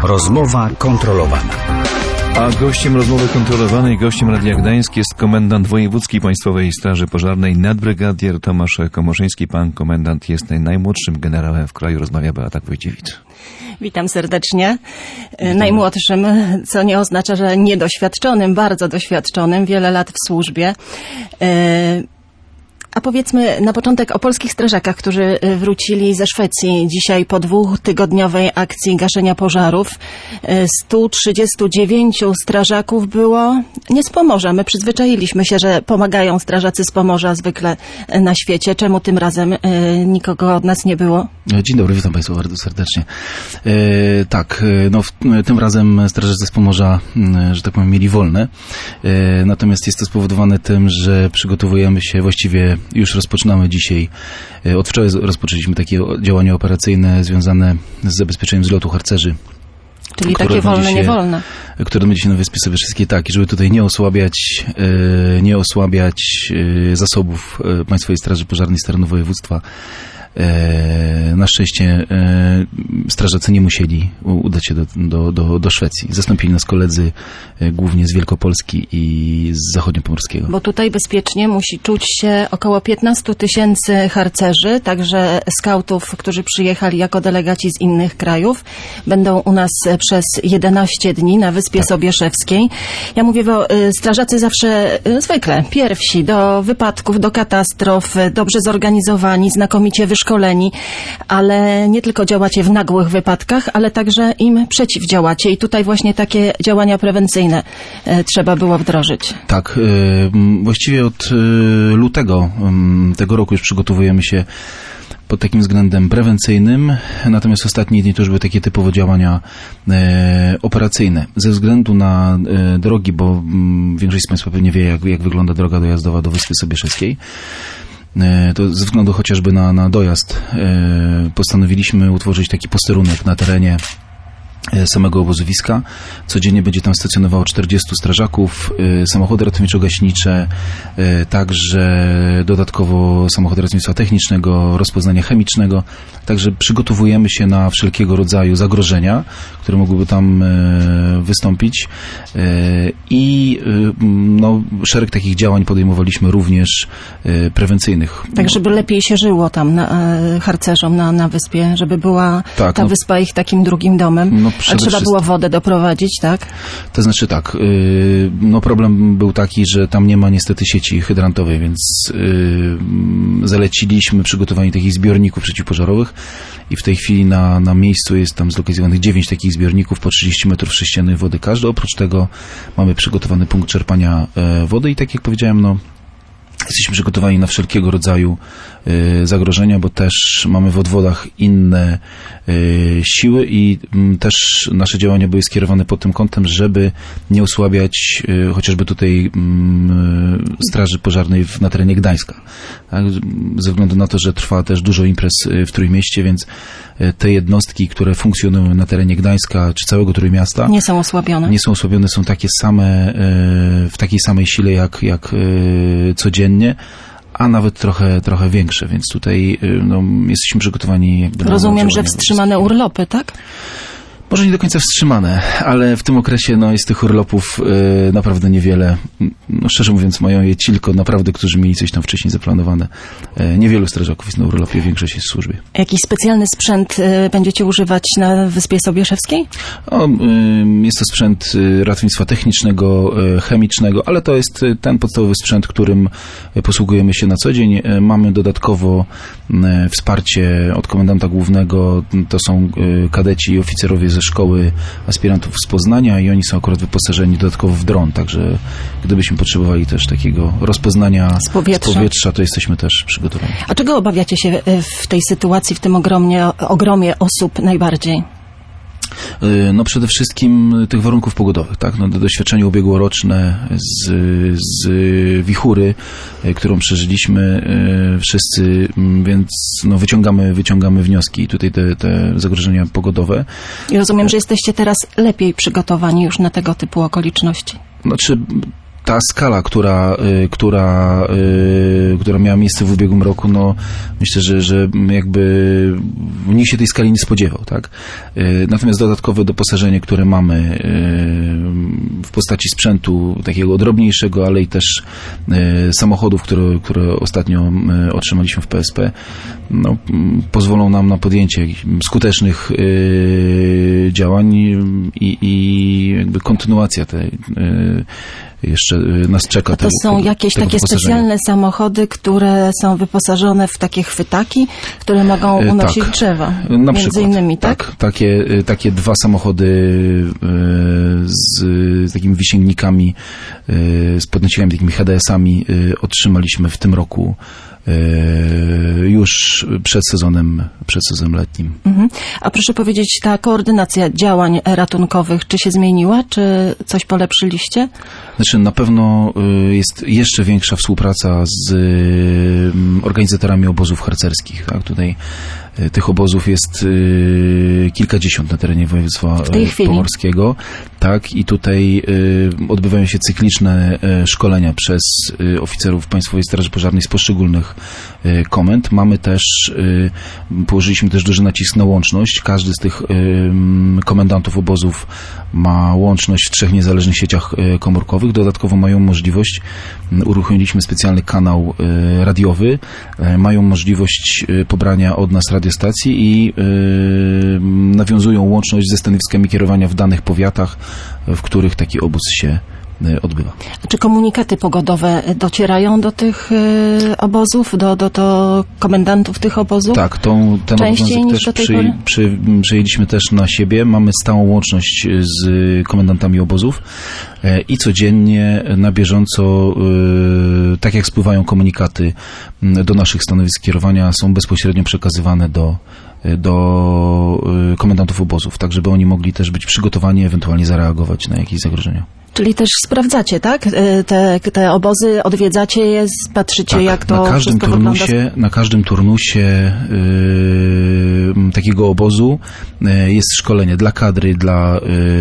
Rozmowa kontrolowana. A gościem rozmowy kontrolowanej, gościem Radia Gdańsk jest komendant Wojewódzkiej Państwowej Straży Pożarnej, nadbrygadier Tomasz Komorzyński. Pan komendant jest najmłodszym generałem w kraju. Rozmawia Beata Wojciewicz. Witam serdecznie. Najmłodszym, co nie oznacza, że niedoświadczonym, bardzo doświadczonym, wiele lat w służbie. A powiedzmy na początek o polskich strażakach, którzy wrócili ze Szwecji dzisiaj po 2-tygodniowej akcji gaszenia pożarów. 139 strażaków było nie z Pomorza. My przyzwyczailiśmy się, że pomagają strażacy z Pomorza zwykle na świecie. Czemu tym razem nikogo od nas nie było? Dzień dobry, witam Państwa bardzo serdecznie. Tym razem strażacy z Pomorza, że tak powiem, mieli wolne. Natomiast jest to spowodowane tym, że przygotowujemy się, właściwie już rozpoczynamy dzisiaj, od wczoraj rozpoczęliśmy takie działania operacyjne związane z zabezpieczeniem zlotu harcerzy. Czyli takie wolne, niewolne. Które będzie na Wyspie Sobieszewskiej, tak, i żeby tutaj nie osłabiać zasobów Państwowej Straży Pożarnej z terenu województwa. Na szczęście strażacy nie musieli udać się do Szwecji. Zastąpili nas koledzy głównie z Wielkopolski i z Zachodniopomorskiego. Bo tutaj bezpiecznie musi czuć się około 15 000 harcerzy, także skautów, którzy przyjechali jako delegaci z innych krajów. Będą u nas przez 11 dni na Wyspie Sobieszewskiej. Ja mówię, bo strażacy zawsze zwykle pierwsi do wypadków, do katastrof, dobrze zorganizowani, znakomicie wyszkoleni, ale nie tylko działacie w nagłych wypadkach, ale także im przeciwdziałacie i tutaj właśnie takie działania prewencyjne trzeba było wdrożyć. Tak, właściwie od lutego tego roku już przygotowujemy się pod takim względem prewencyjnym, natomiast ostatnie dni to już były takie typowo działania operacyjne. Ze względu na drogi, bo większość z Państwa pewnie wie, jak wygląda droga dojazdowa do Wyspy Sobieszewskiej, to ze względu chociażby na dojazd postanowiliśmy utworzyć taki posterunek na terenie samego obozowiska. Codziennie będzie tam stacjonowało 40 strażaków, samochody ratowniczo-gaśnicze, także dodatkowo samochody ratownictwa technicznego, rozpoznania chemicznego. Także przygotowujemy się na wszelkiego rodzaju zagrożenia, które mogłyby tam wystąpić i szereg takich działań podejmowaliśmy również prewencyjnych. Tak, żeby lepiej się żyło tam harcerzom na wyspie, żeby była ta wyspa ich takim drugim domem. A trzeba było wodę doprowadzić, tak? To znaczy tak, problem był taki, że tam nie ma niestety sieci hydrantowej, więc zaleciliśmy przygotowanie takich zbiorników przeciwpożarowych i w tej chwili na miejscu jest tam zlokalizowanych 9 takich zbiorników po 30 metrów sześciennych wody każdy. Oprócz tego mamy przygotowany punkt czerpania wody i tak jak powiedziałem, jesteśmy przygotowani na wszelkiego rodzaju zagrożenia, bo też mamy w odwodach inne siły i też nasze działania były skierowane pod tym kątem, żeby nie osłabiać chociażby tutaj Straży Pożarnej na terenie Gdańska. Tak? Ze względu na to, że trwa też dużo imprez w Trójmieście, więc te jednostki, które funkcjonują na terenie Gdańska czy całego Trójmiasta nie są osłabione. Nie są osłabione, są takie same, w takiej samej sile jak codziennie, a nawet trochę większe, więc tutaj jesteśmy przygotowani. Rozumiem, że wstrzymane urlopy, tak? Może nie do końca wstrzymane, ale w tym okresie jest tych urlopów naprawdę niewiele. Szczerze mówiąc, mają je ci tylko naprawdę, którzy mieli coś tam wcześniej zaplanowane. Niewielu strażaków jest na urlopie, większość jest w służbie. Jakiś specjalny sprzęt będziecie używać na Wyspie Sobieszewskiej? Jest to sprzęt ratownictwa technicznego, chemicznego, ale to jest ten podstawowy sprzęt, którym posługujemy się na co dzień. Mamy dodatkowo wsparcie od komendanta głównego, to są kadeci i oficerowie ze szkoły aspirantów z Poznania i oni są akurat wyposażeni dodatkowo w dron, także gdybyśmy potrzebowali też takiego rozpoznania z powietrza, to jesteśmy też przygotowani. A czego obawiacie się w tej sytuacji, w tym ogromie osób najbardziej? Przede wszystkim tych warunków pogodowych, tak? Doświadczenie ubiegłoroczne z wichury, którą przeżyliśmy wszyscy, więc wyciągamy wnioski i tutaj te zagrożenia pogodowe. I rozumiem, że jesteście teraz lepiej przygotowani już na tego typu okoliczności. ta skala, która miała miejsce w ubiegłym roku, no myślę, że jakby nikt się tej skali nie spodziewał, tak? Natomiast dodatkowe doposażenie, które mamy w postaci sprzętu takiego drobniejszego, ale i też samochodów, które ostatnio otrzymaliśmy w PSP, no, pozwolą nam na podjęcie skutecznych działań i jakby kontynuacja tej jeszcze nas czeka. To są jakieś takie specjalne samochody, które są wyposażone w takie chwytaki, które mogą unosić drzewa. Na między przykład, innymi, tak? Takie 2 samochody z takimi wysięgnikami, z podniesieniami, takimi HDS-ami otrzymaliśmy w tym roku już przed sezonem letnim. A proszę powiedzieć, ta koordynacja działań ratunkowych, czy się zmieniła, czy coś polepszyliście? Znaczy, na pewno jest jeszcze większa współpraca z organizatorami obozów harcerskich. Tak? Tutaj tych obozów jest kilkadziesiąt na terenie województwa pomorskiego. Tak, i tutaj odbywają się cykliczne szkolenia przez oficerów Państwowej Straży Pożarnej z poszczególnych komend. Położyliśmy też duży nacisk na łączność. Każdy z tych komendantów obozów ma łączność w 3 niezależnych sieciach komórkowych. Dodatkowo mają możliwość, uruchomiliśmy specjalny kanał radiowy, mają możliwość pobrania od nas radiostacji i nawiązują łączność ze stanowiskami kierowania w danych powiatach, w których taki obóz się odbywa. Czy komunikaty pogodowe docierają do tych obozów, do komendantów tych obozów? Tak, ten obowiązek też przejęliśmy też na siebie. Mamy stałą łączność z komendantami obozów i codziennie na bieżąco, tak jak spływają komunikaty do naszych stanowisk kierowania, są bezpośrednio przekazywane do komendantów obozów, tak żeby oni mogli też być przygotowani, ewentualnie zareagować na jakieś zagrożenia. Czyli też sprawdzacie, tak? Te obozy, odwiedzacie je, patrzycie, tak, jak to wszystko wygląda? Na każdym turnusie takiego obozu jest szkolenie dla kadry, dla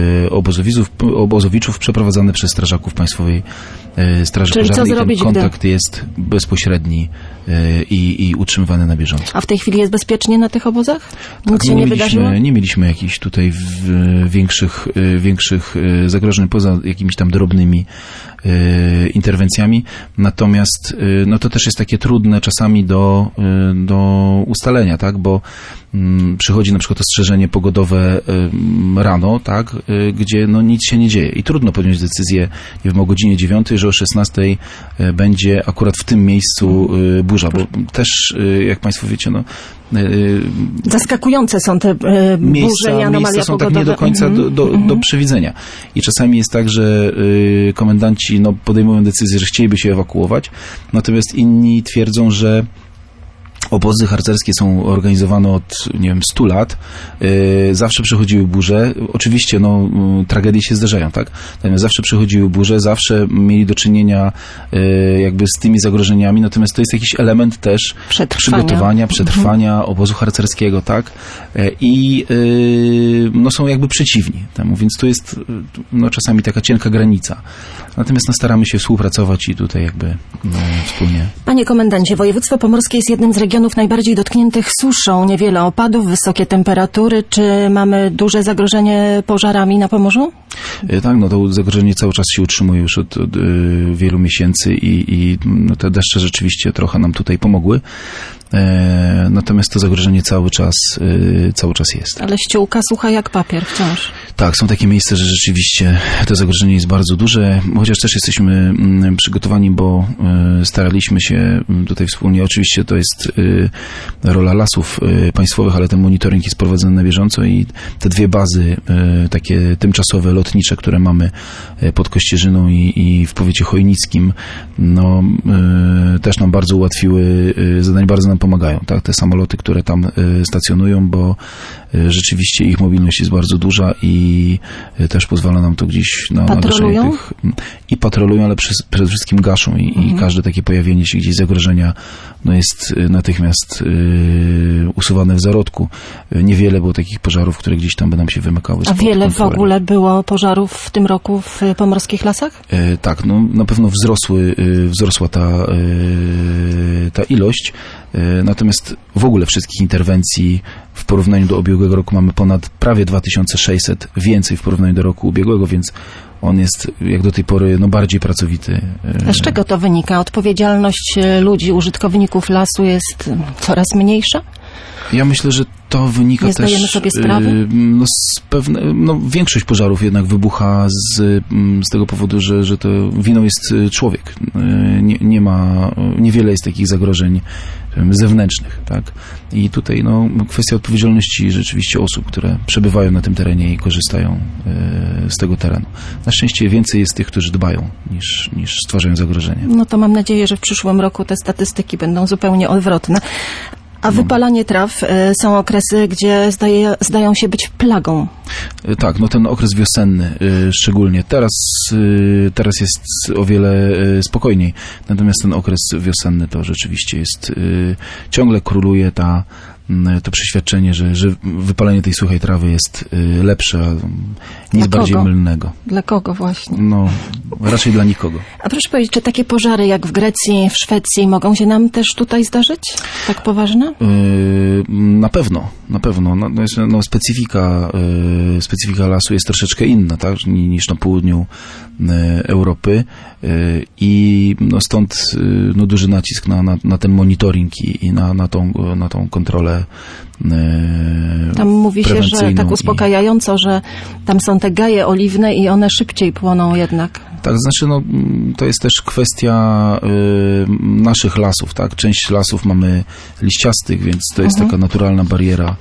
obozowiczów przeprowadzane przez strażaków Państwowej Straży Pożarnej. Ten kontakt jest bezpośredni i utrzymywany na bieżąco. A w tej chwili jest bezpiecznie na tych obozach? Nic się nie wydarzyło? Nie mieliśmy jakichś tutaj większych zagrożeń poza jakimiś tam drobnymi interwencjami. Natomiast no to też jest takie trudne czasami do ustalenia, tak? Bo przychodzi na przykład ostrzeżenie pogodowe rano, tak? Gdzie no nic się nie dzieje i trudno podjąć decyzję, nie wiem, o godzinie 9, że o 16 będzie akurat w tym miejscu burza, bo też, jak Państwo wiecie, no zaskakujące są te burze i anomalia miejsca są pogodowe. tak nie do końca do przewidzenia. I czasami jest tak, że komendanci podejmują decyzję, że chcieliby się ewakuować, natomiast inni twierdzą, że obozy harcerskie są organizowane od, 100 lat. Zawsze przychodziły burze. Oczywiście, tragedie się zdarzają, tak? Natomiast zawsze przychodziły burze, zawsze mieli do czynienia jakby z tymi zagrożeniami. Natomiast to jest jakiś element też przygotowania, przetrwania obozu harcerskiego, tak? I są jakby przeciwni temu, więc tu jest czasami taka cienka granica. Natomiast staramy się współpracować i tutaj jakby wspólnie. Panie komendancie, województwo pomorskie jest jednym z regionów najbardziej dotkniętych suszą. Niewiele opadów, wysokie temperatury. Czy mamy duże zagrożenie pożarami na Pomorzu? Tak, to zagrożenie cały czas się utrzymuje już od wielu miesięcy i te deszcze rzeczywiście trochę nam tutaj pomogły. Natomiast to zagrożenie cały czas jest. Ale ściółka sucha jak papier wciąż. Tak, są takie miejsca, że rzeczywiście to zagrożenie jest bardzo duże, chociaż też jesteśmy przygotowani, bo staraliśmy się tutaj wspólnie, oczywiście to jest rola Lasów Państwowych, ale ten monitoring jest prowadzony na bieżąco i te 2 bazy takie tymczasowe, lotnicze, które mamy pod Kościerzyną i w powiecie chojnickim, też nam bardzo ułatwiły zadanie, bardzo nam pomagają, tak? Te samoloty, które tam stacjonują, bo rzeczywiście ich mobilność jest bardzo duża i też pozwala nam to gdzieś na gaszenie tych... I patrolują, ale przede wszystkim gaszą i każde takie pojawienie się gdzieś zagrożenia jest natychmiast usuwane w zarodku. Niewiele było takich pożarów, które gdzieś tam by nam się wymykały. A wiele w ogóle było pożarów w tym roku w pomorskich lasach? Tak, na pewno wzrosła ta ilość, natomiast w ogóle wszystkich interwencji w porównaniu do ubiegłego roku mamy ponad prawie 2600 więcej w porównaniu do roku ubiegłego, więc on jest jak do tej pory bardziej pracowity. A z czego to wynika? Odpowiedzialność ludzi, użytkowników lasu jest coraz mniejsza? Ja myślę, że to wynika nie zdajemy też sobie sprawy? Większość pożarów jednak wybucha z tego powodu, że to winą jest człowiek. Niewiele jest takich zagrożeń zewnętrznych, tak? I tutaj kwestia odpowiedzialności rzeczywiście osób, które przebywają na tym terenie i korzystają z tego terenu. Na szczęście więcej jest tych, którzy dbają, niż stwarzają zagrożenie. No to mam nadzieję, że w przyszłym roku te statystyki będą zupełnie odwrotne. A wypalanie traw są okresy, gdzie zdają się być plagą. Tak, ten okres wiosenny szczególnie. Teraz jest o wiele spokojniej. Natomiast ten okres wiosenny to rzeczywiście jest, ciągle króluje to przeświadczenie, że wypalenie tej suchej trawy jest lepsze, nic bardziej mylnego. Dla kogo właśnie? Raczej dla nikogo. A proszę powiedzieć, czy takie pożary jak w Grecji, w Szwecji mogą się nam też tutaj zdarzyć? Tak poważne? Na pewno. Specyfika lasu jest troszeczkę inna, tak, niż na południu Europy i stąd duży nacisk na ten monitoring i na tą kontrolę tam mówi się, że tak uspokajająco, że tam są te gaje oliwne i one szybciej płoną jednak. Tak, znaczy to jest też kwestia naszych lasów, tak? Część lasów mamy liściastych, więc to jest taka naturalna bariera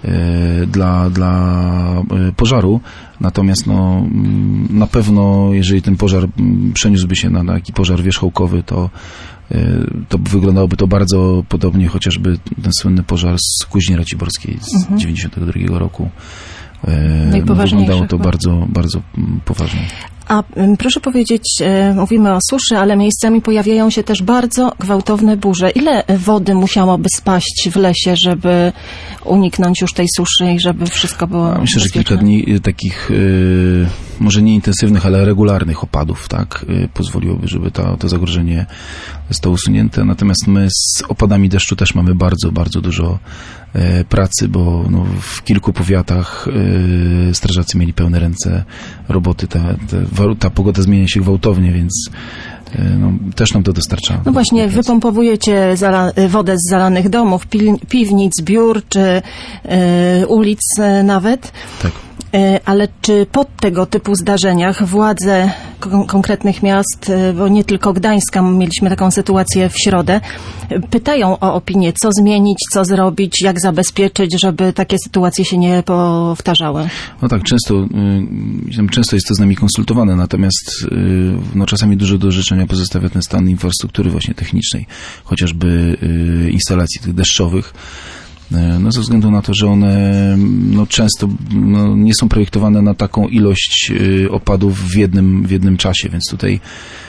dla pożaru. Natomiast na pewno, jeżeli ten pożar przeniósłby się na taki pożar wierzchołkowy, to wyglądałoby to bardzo podobnie, chociażby ten słynny pożar z Kuźni Raciborskiej z 1992 roku. Wyglądało to bardzo, bardzo poważnie. A proszę powiedzieć, mówimy o suszy, ale miejscami pojawiają się też bardzo gwałtowne burze. Ile wody musiałoby spaść w lesie, żeby uniknąć już tej suszy i żeby wszystko było Myślę, że kilka dni takich może nie intensywnych, ale regularnych opadów, tak, pozwoliłoby, żeby to zagrożenie zostało usunięte. Natomiast my z opadami deszczu też mamy bardzo, bardzo dużo pracy, bo w kilku powiatach strażacy mieli pełne ręce roboty. Ta pogoda zmienia się gwałtownie, więc też nam to dostarcza. Właśnie, wypompowujecie wodę z zalanych domów, piwnic, biur czy ulic nawet. Tak. Ale czy po tego typu zdarzeniach władze konkretnych miast, bo nie tylko Gdańska, mieliśmy taką sytuację w środę, pytają o opinię, co zmienić, co zrobić, jak zabezpieczyć, żeby takie sytuacje się nie powtarzały? Tak, często jest to z nami konsultowane, natomiast czasami dużo do życzenia pozostawia ten stan infrastruktury właśnie technicznej, chociażby instalacji tych deszczowych. Ze względu na to, że one często nie są projektowane na taką ilość opadów w jednym czasie, więc tutaj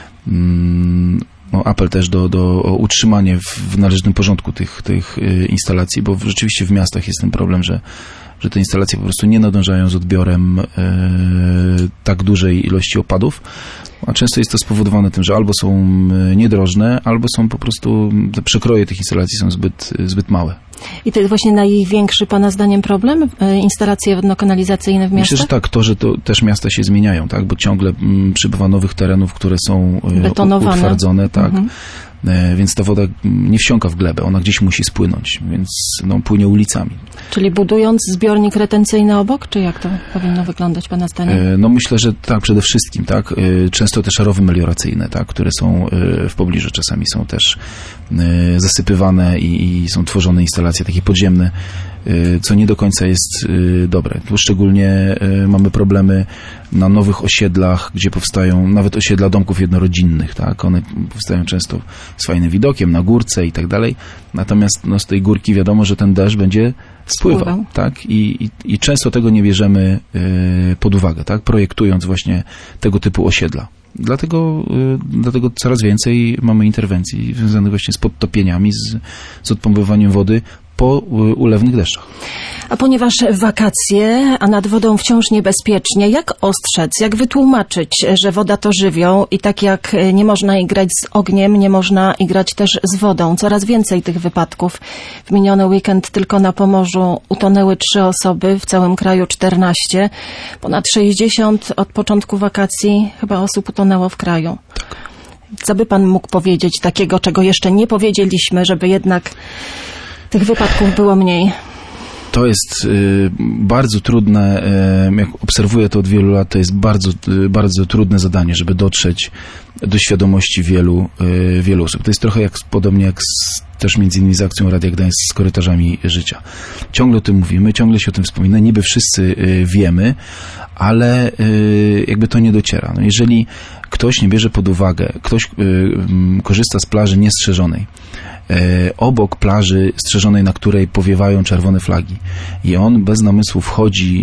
apel też o utrzymanie w należytym porządku tych instalacji, bo rzeczywiście w miastach jest ten problem, że te instalacje po prostu nie nadążają z odbiorem tak dużej ilości opadów, a często jest to spowodowane tym, że albo są niedrożne, albo są po prostu, te przekroje tych instalacji są zbyt małe. I to jest właśnie największy Pana zdaniem problem? Instalacje wodno-kanalizacyjne w miastach? Myślę, że tak, że to też miasta się zmieniają, tak, bo ciągle przybywa nowych terenów, które są utwardzone, tak. Więc ta woda nie wsiąka w glebę, ona gdzieś musi spłynąć, więc płynie ulicami. Czyli budując zbiornik retencyjny obok, czy jak to powinno wyglądać Pana zdaniem? Myślę, że tak, przede wszystkim, tak. Często też rowy melioracyjne, tak, które są w pobliżu, czasami są też zasypywane i są tworzone instalacje takie podziemne, co nie do końca jest dobre. Tu szczególnie mamy problemy na nowych osiedlach, gdzie powstają nawet osiedla domków jednorodzinnych, tak? One powstają często z fajnym widokiem, na górce i tak dalej. Natomiast z tej górki wiadomo, że ten deszcz będzie spływał, tak? I często tego nie bierzemy pod uwagę, tak? Projektując właśnie tego typu osiedla. Dlatego coraz więcej mamy interwencji związanych właśnie z podtopieniami, z odpompowywaniem wody po ulewnych deszczach. A ponieważ wakacje, a nad wodą wciąż niebezpiecznie, jak ostrzec, jak wytłumaczyć, że woda to żywioł i tak jak nie można igrać z ogniem, nie można igrać też z wodą. Coraz więcej tych wypadków. W miniony weekend tylko na Pomorzu utonęły 3 osoby, w całym kraju 14. Ponad 60 od początku wakacji chyba osób utonęło w kraju. Co by pan mógł powiedzieć takiego, czego jeszcze nie powiedzieliśmy, żeby jednak tych wypadków było mniej? To jest bardzo trudne, jak obserwuję to od wielu lat, to jest bardzo, bardzo trudne zadanie, żeby dotrzeć do świadomości wielu osób. To jest trochę podobnie jak też między innymi z akcją Radia Gdańsk z korytarzami życia. Ciągle o tym mówimy, ciągle się o tym wspomina, niby wszyscy wiemy, ale jakby to nie dociera. No jeżeli ktoś nie bierze pod uwagę, ktoś korzysta z plaży niestrzeżonej, obok plaży strzeżonej, na której powiewają czerwone flagi i on bez namysłu wchodzi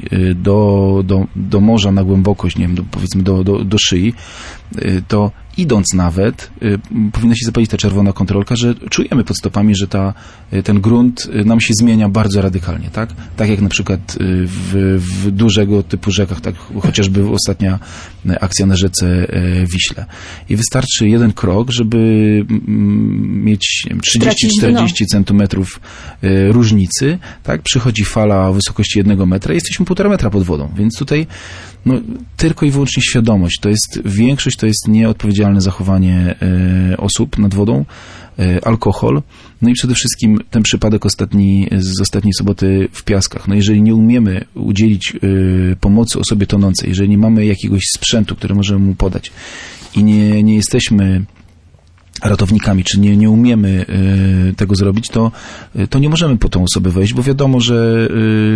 do morza na głębokość, nie wiem, powiedzmy do szyi, to idąc nawet, powinna się zapalić ta czerwona kontrolka, że czujemy pod stopami, że ten grunt nam się zmienia bardzo radykalnie, tak? Tak jak na przykład w dużego typu rzekach, tak chociażby ostatnia akcja na rzece Wiśle. I wystarczy jeden krok, żeby mieć 30-40 centymetrów różnicy, tak? Przychodzi fala o wysokości 1 metra i jesteśmy 1,5 metra pod wodą, więc tutaj tylko i wyłącznie świadomość. Większość to jest nieodpowiedzialne zachowanie osób nad wodą, alkohol, no i przede wszystkim ten przypadek z ostatniej soboty w Piaskach. No jeżeli nie umiemy udzielić pomocy osobie tonącej, jeżeli nie mamy jakiegoś sprzętu, który możemy mu podać i nie jesteśmy ratownikami, czy nie umiemy tego zrobić, to nie możemy po tą osobę wejść, bo wiadomo, że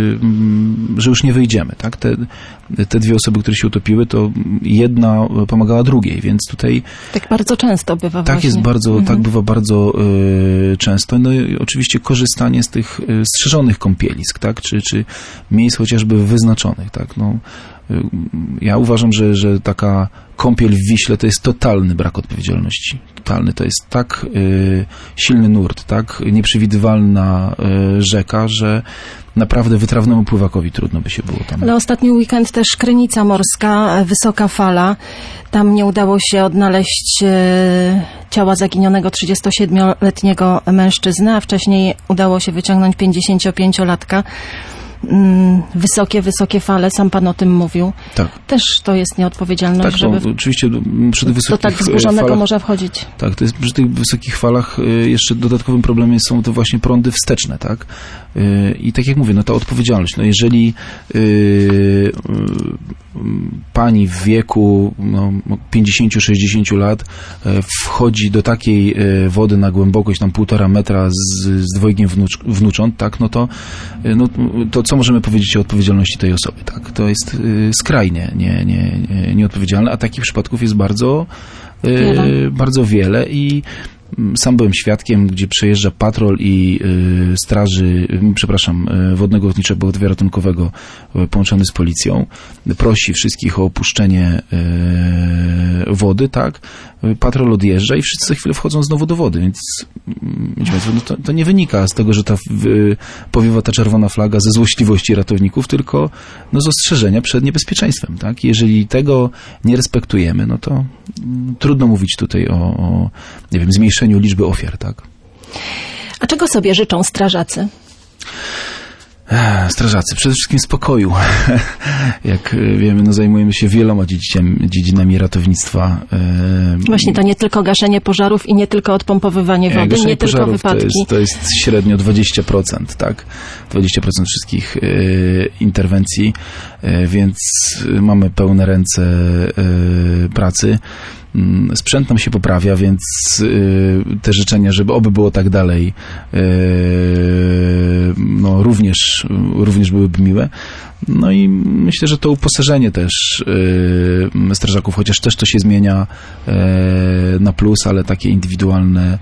już nie wyjdziemy, tak? Te 2 osoby, które się utopiły, to jedna pomagała drugiej, więc tutaj... Tak bardzo często bywa tak właśnie. Jest bardzo, tak bywa bardzo często. No i oczywiście korzystanie z tych strzeżonych kąpielisk, tak? Czy miejsc chociażby wyznaczonych, tak? No, ja uważam, że taka kąpiel w Wiśle to jest totalny brak odpowiedzialności. Totalny. To jest tak silny nurt, tak nieprzewidywalna rzeka, że naprawdę wytrawnemu pływakowi trudno by się było tam. Ale ostatni weekend też Krynica Morska, wysoka fala. Tam nie udało się odnaleźć ciała zaginionego 37-letniego mężczyzny, a wcześniej udało się wyciągnąć 55-latka. Wysokie fale, sam pan o tym mówił. Tak. Też to jest nieodpowiedzialność, tak, żeby oczywiście przy tych wysokich do tak wzburzonego morza wchodzić. Tak, to jest przy tych wysokich falach jeszcze dodatkowym problemem są to właśnie prądy wsteczne, tak? I tak jak mówię, ta odpowiedzialność. Jeżeli pani w wieku 50-60 lat wchodzi do takiej wody na głębokość tam 1,5 metra z dwojgiem wnucząt, tak, to co możemy powiedzieć o odpowiedzialności tej osoby, tak? To jest skrajnie nieodpowiedzialne, a takich przypadków jest bardzo wiele i sam byłem świadkiem, gdzie przejeżdża patrol i Wodnego Ochotniczego Pogotowia Ratunkowego połączony z policją. Prosi wszystkich o opuszczenie wody, tak? Patrol odjeżdża i wszyscy za chwilę wchodzą znowu do wody, więc to nie wynika z tego, że powiewa ta czerwona flaga ze złośliwości ratowników, tylko z ostrzeżenia przed niebezpieczeństwem, tak? Jeżeli tego nie respektujemy, to trudno mówić tutaj o zmniejszeniu liczby ofiar, tak? A czego sobie życzą strażacy? Strażacy, przede wszystkim spokoju. Jak wiemy, zajmujemy się wieloma dziedzinami ratownictwa. Właśnie to nie tylko gaszenie pożarów i nie tylko odpompowywanie wody, nie tylko wypadki. To jest średnio 20%, tak? 20% wszystkich interwencji, więc mamy pełne ręce pracy. Sprzęt nam się poprawia, więc te życzenia, żeby oby było tak dalej, no również byłyby miłe. No i myślę, że to uposażenie też strażaków, chociaż też to się zmienia na plus, ale takie indywidualne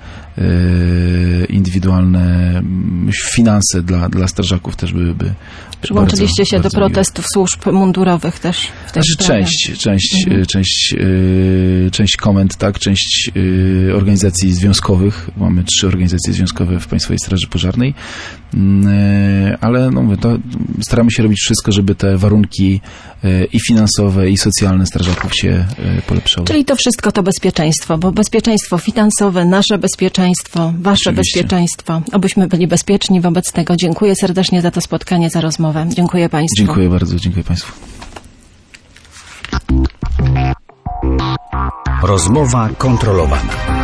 finanse dla strażaków też byłyby. Przyłączyliście się bardzo do protestów służb mundurowych też w tej sprawie. Część komend, tak, część organizacji związkowych. Mamy 3 organizacje związkowe w Państwowej Straży Pożarnej, ale no mówię, to staramy się robić wszystko, żeby te warunki i finansowe, i socjalne strażaków się polepszały. Czyli to wszystko to bezpieczeństwo, bo bezpieczeństwo finansowe, nasze bezpieczeństwo, wasze Oczywiście. bezpieczeństwo. Obyśmy byli bezpieczni wobec tego. Dziękuję serdecznie za to spotkanie, za rozmowę. Dziękuję Państwu. Dziękuję bardzo, dziękuję Państwu. Rozmowa kontrolowana.